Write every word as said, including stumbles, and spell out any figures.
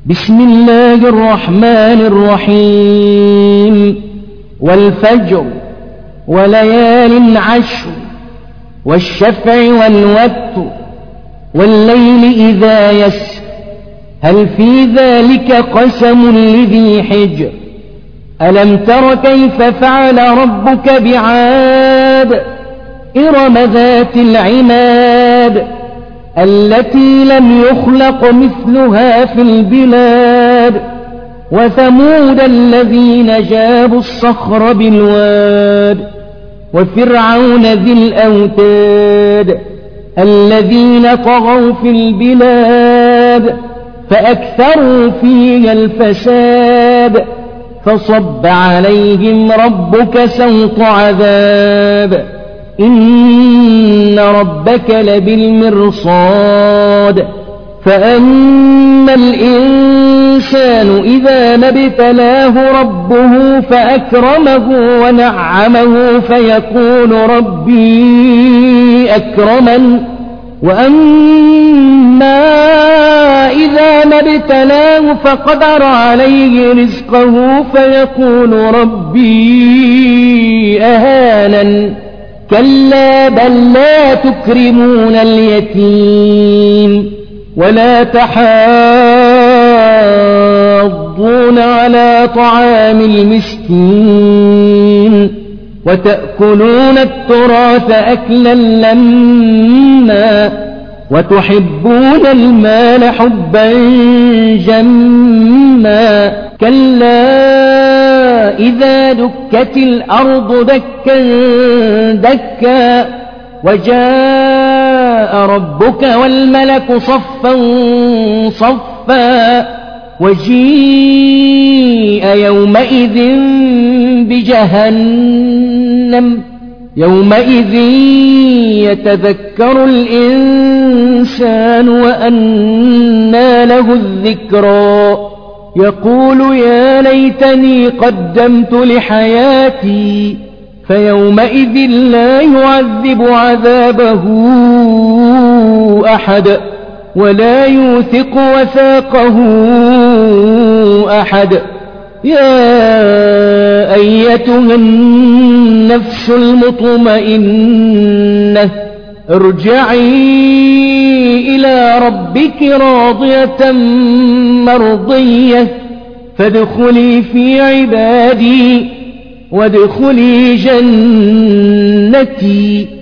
بسم الله الرحمن الرحيم والفجر وليال عشر والشفع والوتر والليل إذا يسر هل في ذلك قسم لذي حجر ألم تر كيف فعل ربك بعاد إرم ذات العماد التي لم يخلق مثلها في البلاد وثمود الذين جابوا الصخر بالواد وفرعون ذي الأوتاد الذين طغوا في البلاد فأكثروا فيها الفساد فصب عليهم ربك سوط عذاب إن ربك لبالمرصاد فأما الإنسان إذا ما ابتلاه ربه فأكرمه ونعمه فيقول ربي أكرمن وأما إذا ما ابتلاه فقدر عليه رزقه فيقول ربي أهانن كلا بل لا تكرمون اليتيم ولا تحاضون على طعام المسكين وتأكلون التراث أكلا لما وتحبون المال حبا جما كلا إذا دكت الأرض دكا دكا وجاء ربك والملك صفا صفا وجيء يومئذ بجهنم يومئذ يتذكر الإنسان وأنى له الذكرى يقول يا ليتني قدمت لحياتي فيومئذ لا يعذب عذابه أحد ولا يوثق وثاقه أحد يا أيتها النفس المطمئنة ارجعي إلى ربك راضية مرضية فادخلي في عبادي وادخلي جنتي